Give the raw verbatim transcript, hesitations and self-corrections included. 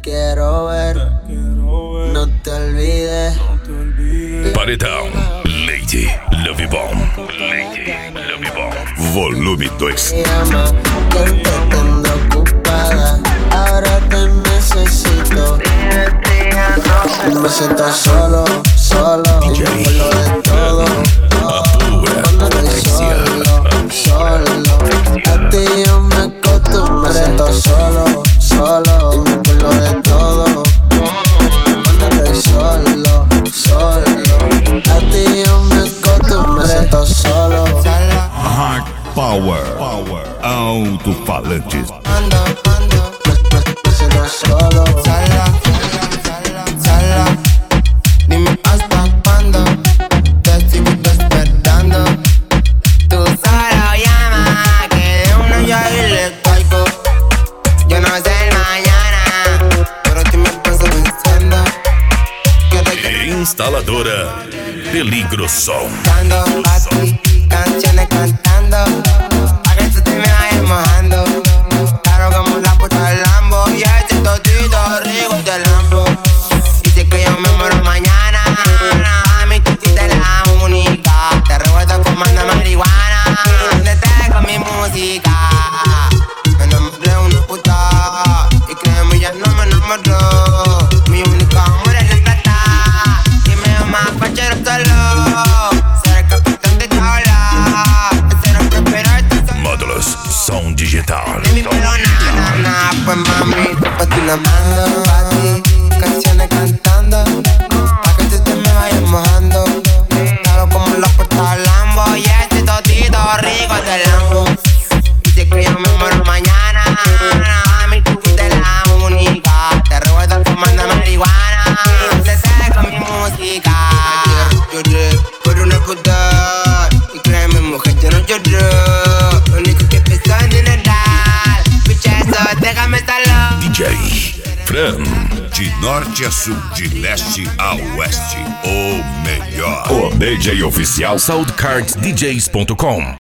quiero ver, no te olvides. Paredão, Lady Love Bomb. Lady Love Bomb. Volume dois. Me llama, quien te tendrá ocupada. Ahora te necesito. Me siento solo, solo. Y me acuerdo de todo. Cuando estoy solo, solo. A ti yo me acostumbro. Me siento solo, solo. Y me acuerdo de todo. Cuando estoy solo, solo. A ti yo me acostumbro. Me siento solo. Hard Power. Power. Alto-falantes. Ando, ando. Me, me, me siento solo. Sola, sola, sola. Dime hasta cuándo te sigo despertando. Tú solo llama, que de una yo ahí le caigo. Yo no sé el mañana, pero tú me paso pensando. Que te Instaladora Peligro Som. cantando a ti, canciones cantando. Pa' que tú te me vayas mojando. Claro como la puta del Lambo. Y ese totito rico del Lambo. Dice que yo me muero mañana. A mí tú fuiste la única. Te revuelto fumando marihuana. Te con mi música. Me enamoré de una puta. Y créeme ya no me enamoró. Mi único amor es la plata. Y me llama fachero solo. Ser el capitán de tabla. Ser el prosperarte solo. Módulos Som Digital. De mi pelo na, na, na. Pues mami, pues tú la mando pa' ti. Canciones cantando. Pa' que tú te me vayas mojando. Claro como la puerta del Lambo. Y este totito rico del Lambo. Dice que yo me muero mañana. Mami, tú fuiste la única. Te revuelto fumando marihuana. Te sé con mi música. Lloré por una puta. Y créeme mujer, yo no lloré. Lo único que pensó en dinero. Bichazo, déjame solo. D J Fran. De norte a sul, de leste a oeste, o melhor. O D J oficial soundcards D Js ponto com.